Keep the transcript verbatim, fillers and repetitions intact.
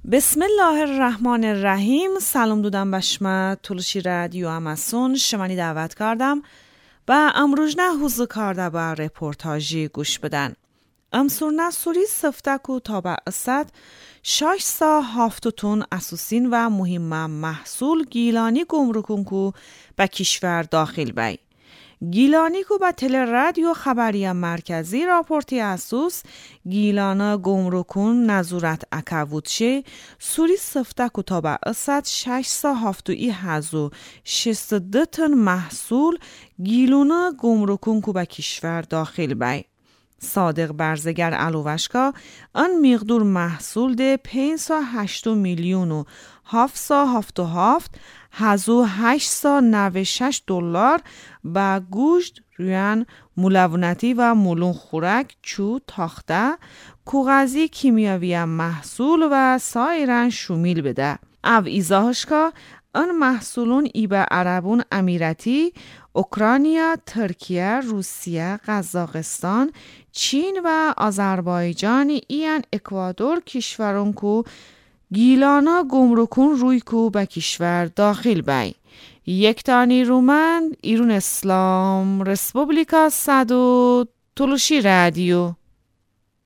بسم الله الرحمن الرحیم. سلام دودم بشمه تولشی رادیو اماسون شمانی دعوت کردم و امروزنه حوزه کرده به رپورتاجی گوش بدن. امسورنه سوری سفتکو تا به اصد شش سا هفتتون اسوسین و مهم محصول گیلانی گمرکون کو به کشور داخل بی. گیلانی کو به تل رادیو خبری مرکزی راپورتی اسوس گیلانا گمرکون نظورت اکاوودشه سوری سفته کو تا به اصد شش سا هفتوی هزو شست دتن محصول گیلونا گمرکون کو به کشور داخل بی. صادق برزگر علوشکا ان مقدور محصول ده پنج سا هشتو میلیون و هفت سا هفت و هفت هزو هشت سا نوه شش دلار با گوشت رویان ملونتی و مولون خورک چو تاخته کاغذی کیمیاوی محصول و سایران شمیل بده. او ایزاهشکا ان محصولون ای به عربون امیراتی، اوکراینیا، ترکیه، روسیه، قزاقستان، چین و آذربایجان ایان اکوادور کشورون کو گیلانا گمرکون روی کو به کشور داخل بی. یک تانی رومن ایرون اسلام رسپوبلیکا صدو تولشی رادیو.